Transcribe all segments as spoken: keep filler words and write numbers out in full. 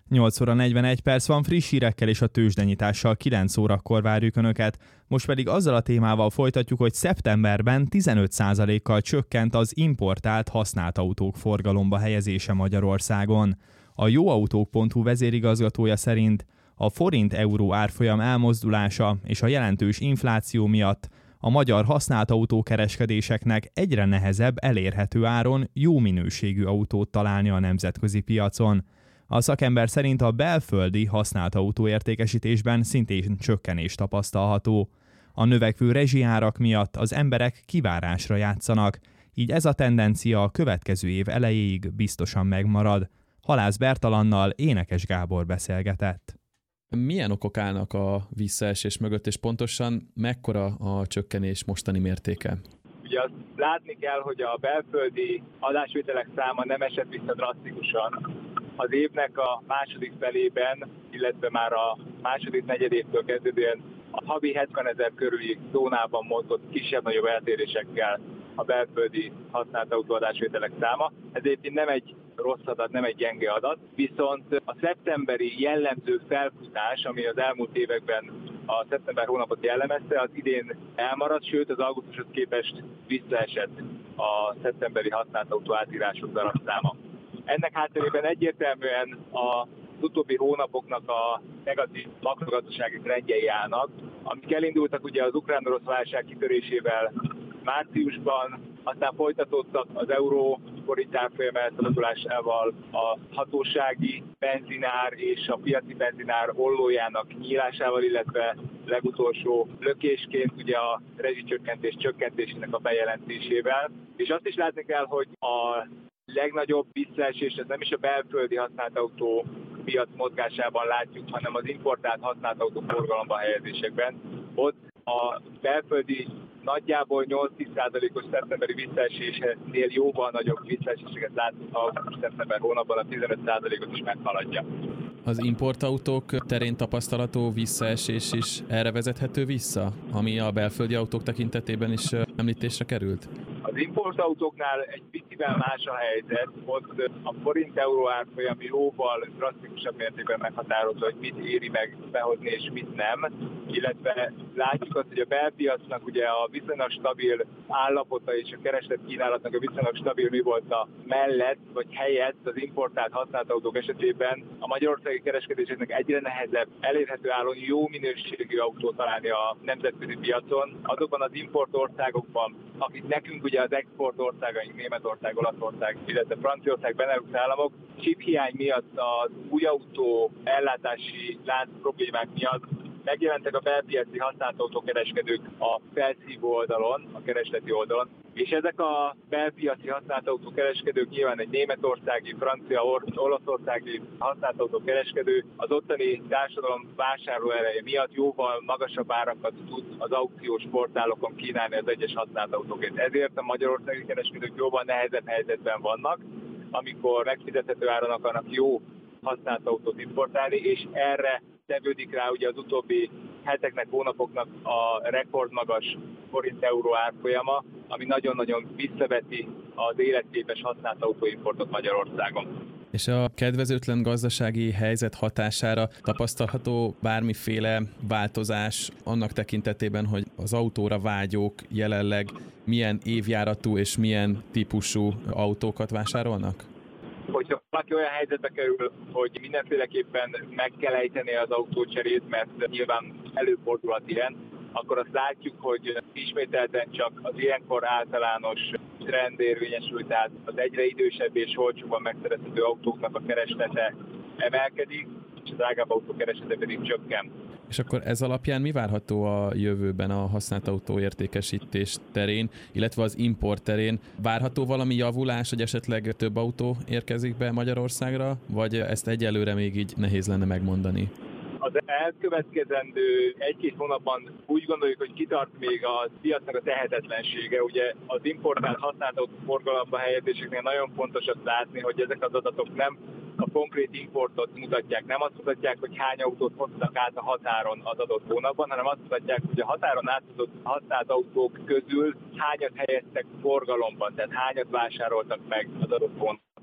nyolc óra negyvenegy perc van, friss hírekkel és a tőzsdenyitással kilenc órakor várjuk Önöket. Most pedig azzal a témával folytatjuk, hogy szeptemberben tizenöt százalékkal csökkent az importált használt autók forgalomba helyezése Magyarországon. A jóautók pont hu vezérigazgatója szerint a forint-euró árfolyam elmozdulása és a jelentős infláció miatt a magyar használt autókereskedéseknek egyre nehezebb elérhető áron jó minőségű autót találni a nemzetközi piacon. A szakember szerint a belföldi használt autóértékesítésben szintén csökkenés tapasztalható. A növekvő rezsiárak miatt az emberek kivárásra játszanak, így ez a tendencia a következő év elejéig biztosan megmarad. Halász Bertalannal Énekes Gábor beszélgetett. Milyen okok állnak a visszaesés mögött, és pontosan mekkora a csökkenés mostani mértéke? Ugye azt látni kell, hogy a belföldi adásvételek száma nem esett vissza drasztikusan. Az évnek a második felében, illetve már a második negyedévtől kezdődően a havi hetvenezer körüli zónában mozgott kisebb-nagyobb eltérésekkel a belföldi használt autóadásvételek száma. Ezért nem egy rossz adat, nem egy gyenge adat, viszont a szeptemberi jellemző felfutás, ami az elmúlt években a szeptember hónapot jellemezte, az idén elmaradt, sőt az augusztushoz képest visszaesett a szeptemberi használt autó átírások darabszáma. Ennek hátterében egyértelműen az utóbbi hónapoknak a negatív makrogazdasági trendjei állnak, amik elindultak ugye az ukrán-orosz válság kitörésével márciusban, aztán folytatódtak az euró forint árfolyam elszabadulásával, a hatósági benzinár és a piaci benzinár ollójának nyílásával, illetve legutolsó lökésként ugye a rezsicsökkentés csökkentésének a bejelentésével. És azt is látni kell, hogy a legnagyobb visszaesés ez nem is a belföldi használt autó piac mozgásában látjuk, hanem az importált használt autó forgalomba helyezésekben. Ott a belföldi nagyjából nyolc-tíz százalékos szeptemberi visszaesésnél jóval nagyobb visszaeséseket látunk, ha szeptember hónapban a tizenöt százalékot is meghaladja. Az importautók terén tapasztalatú visszaesés is erre vezethető vissza, ami a belföldi autók tekintetében is említésre került? Az importautóknál egy picivel más a helyzet, ott a forint-euró árfolyam jóval drasztikusabb mértékben meghatározza, hogy mit éri meg behozni és mit nem, illetve látjuk azt, hogy a belpiacnak ugye a viszonylag stabil állapota és a kereslet kínálatnak a viszonylag stabil mi volt a mellett vagy helyett az importált használt autók esetében a magyarországi kereskedéseknek egyre nehezebb elérhető áron jó minőségű autót találni a nemzetközi piacon. Azokban az importországokban, akik nekünk ugye az export országaink, Németország, Olaszország, illetve Franciaország, Benelux államok, chiphiány miatt az új autó ellátási lánc problémák miatt megjelentek a belpiaci használt autókereskedők a felszívó oldalon, a keresleti oldalon, és ezek a belpiaci használt autókereskedők nyilván egy németországi, francia, olaszországi használt autókereskedő az ottani társadalom vásárlóereje miatt jóval magasabb árakat tud az aukciós portálokon kínálni az egyes használt autókért. Ezért a magyarországi kereskedők jóval nehezebb helyzetben vannak, amikor megfizethető áron akarnak jó használt autót importálni, és erre tevődik rá ugye az utóbbi heteknek, hónapoknak a rekordmagas forint-euró árfolyama, ami nagyon-nagyon visszaveti az életképes használt autóimportot Magyarországon. És a kedvezőtlen gazdasági helyzet hatására tapasztalható bármiféle változás annak tekintetében, hogy az autóra vágyók jelenleg milyen évjáratú és milyen típusú autókat vásárolnak? Hogyha valaki olyan helyzetbe kerül, hogy mindenféleképpen meg kell ejteni az autócserét, mert nyilván előfordulhat ilyen, akkor azt látjuk, hogy ismételten csak az ilyenkor általános trend érvényesül, tehát az egyre idősebb és olcsóban megszerezhető autóknak a kereslete emelkedik, és a drágább autó kereslete pedig csökken. És akkor ez alapján mi várható a jövőben a használt autó értékesítés terén, illetve az import terén? Várható valami javulás, hogy esetleg több autó érkezik be Magyarországra, vagy ezt egyelőre még így nehéz lenne megmondani? Az elkövetkezendő egy-két hónapban úgy gondoljuk, hogy kitart még a piacnak a tehetetlensége. Ugye az importált használt autó forgalomba helyezéseknél nagyon fontos azt látni, hogy ezek az adatok nem a konkrét importot mutatják, nem azt mutatják, hogy hány autót hoztak át a határon az adott hónapban, hanem azt mutatják, hogy a határon áthozott használt autók közül hányat helyeztek forgalomban, tehát hányat vásároltak meg az adott hónapban.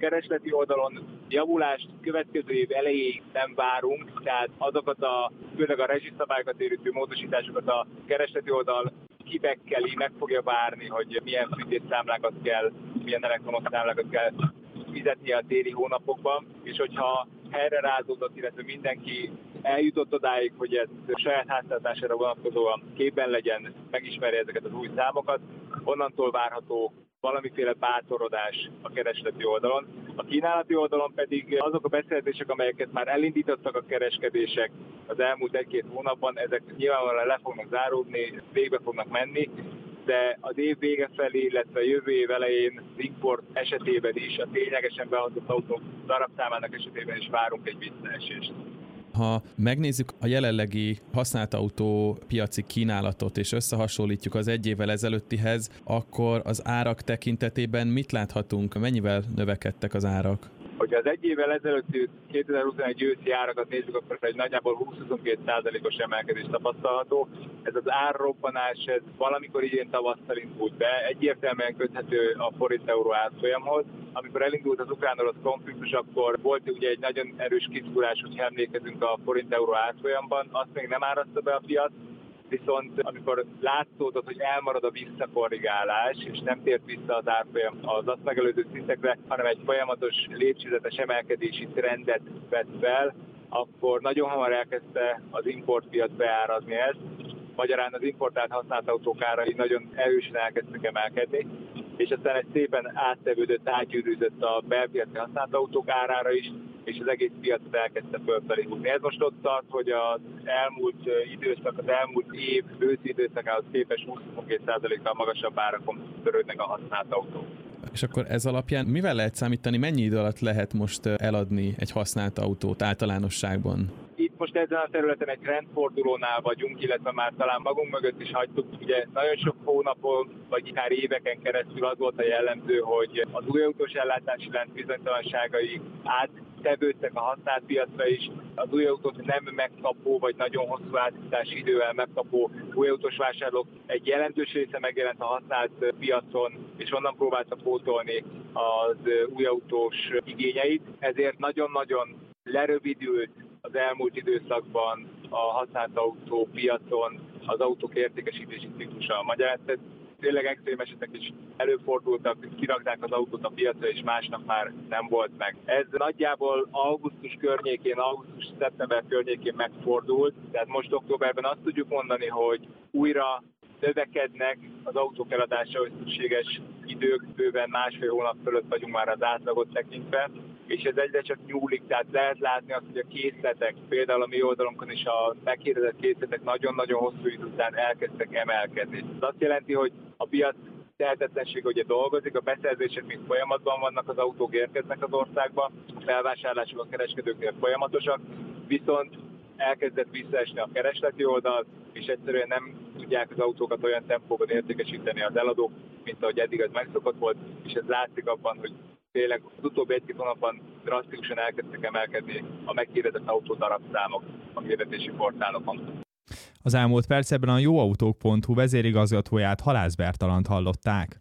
keresleti oldalon javulást következő év elejéig nem várunk, tehát azokat a, főleg a rezsiszabályokat érintő módosításokat a keresleti oldal kibekkeli, meg fogja várni, hogy milyen fűtésszámlákat kell, milyen elektromos számlákat kell fizetni a téli hónapokban, és hogyha helyre rázódott, illetve mindenki eljutott odáig, hogy ez saját háztartására vonatkozóan képben legyen, megismerje ezeket az új számokat, onnantól várható valamiféle bátorodás a keresleti oldalon. A kínálati oldalon pedig azok a beszerzések, amelyeket már elindítottak a kereskedések az elmúlt egy-két hónapban, ezek nyilvánvalóan le fognak záródni, végbe fognak menni, de az év vége felé, illetve jövő év elején az import esetében is, a ténylegesen behozott autók darabszámának esetében is várunk egy visszaesést. Ha megnézzük a jelenlegi használt autó piaci kínálatot, és összehasonlítjuk az egy évvel ezelőttihez, akkor az árak tekintetében mit láthatunk? Mennyivel növekedtek az árak? Hogyha az egy évvel ezelőtti kétezer-huszonegy őszi árakat nézzük, akkor egy nagyjából húsz-huszonkettő százalékos emelkedés tapasztalható. Ez az árrobbanás, ez valamikor idén tavasszal indult be, egyértelműen köthető a forint-euró árfolyamhoz. Amikor elindult az ukrán-orosz konfliktus, akkor volt ugye egy nagyon erős kiszúrás, hogyha emlékezünk a forint-euró árfolyamban, azt még nem árazta be a piac, viszont amikor látszódott, hogy elmarad a visszakorrigálás, és nem tért vissza az árfolyam az azt megelőző szintekre, hanem egy folyamatos lépcsőzetes emelkedési trendet vett fel, akkor nagyon hamar elkezdte az importpiac beárazni ezt. Magyarán az importált használt autók árai nagyon erősen elkezdtek emelkedni, és aztán ez szépen áttevődött, átgyűrűzött a belpiaci használt autók árára is, és az egész piacot elkezdte fölfelé húzni. Ez most ott tart, hogy az elmúlt időszak, az elmúlt év őszi időszakához képest húsz-húszonkettő százalékkal magasabb árakon törődnek a használt autók. És akkor ez alapján mivel lehet számítani, mennyi idő alatt lehet most eladni egy használt autót általánosságban? Itt most ezen a területen egy rendfordulónál vagyunk, illetve már talán magunk mögött is hagytuk. Ugye nagyon sok hónapon, vagy akár éveken keresztül az volt a jellemző, hogy az új autós ellátási lánc bizonytalanságai áttevődtek a használt piacra is. Az új autót nem megkapó, vagy nagyon hosszú átítási idővel megkapó új autós vásárlók egy jelentős része megjelent a használt piacon, és onnan próbálta pótolni az új autós igényeit. Ezért nagyon-nagyon lerövidült az elmúlt időszakban a használt autó piacon az autók értékesítési ciklusa. Magyarán tényleg extrém esetek is előfordultak, kirakták az autót a piacra, és másnap már nem volt meg. Ez nagyjából augusztus környékén, augusztus-szeptember környékén megfordult, tehát most októberben azt tudjuk mondani, hogy újra növekednek az autók eladásához szükséges idők, bőven másfél hónap fölött vagyunk már az átlagot tekintve, és ez egyre csak nyúlik, tehát lehet látni azt, hogy a készletek, például a mi oldalunkon is a megkérdezett készletek nagyon-nagyon hosszú idő után elkezdtek emelkedni. Ez azt jelenti, hogy a piac tehetetlenség ugye dolgozik, a beszerzések még folyamatban vannak, az autók érkeznek az országba, a felvásárlások a kereskedőknél folyamatosak, viszont elkezdett visszaesni a keresleti oldal, és egyszerűen nem tudják az autókat olyan tempóban értékesíteni az eladók, mint ahogy eddig az megszokott volt, és ez látszik abban, hogy tényleg az utóbbi egy-két hónapban drasztikusan elkezdtek emelkedni a megkérdezett autó darabszámok a hirdetési portálokon. Az elmúlt percekben a jóautók pont hu vezérigazgatóját, Halász Bertalant hallották.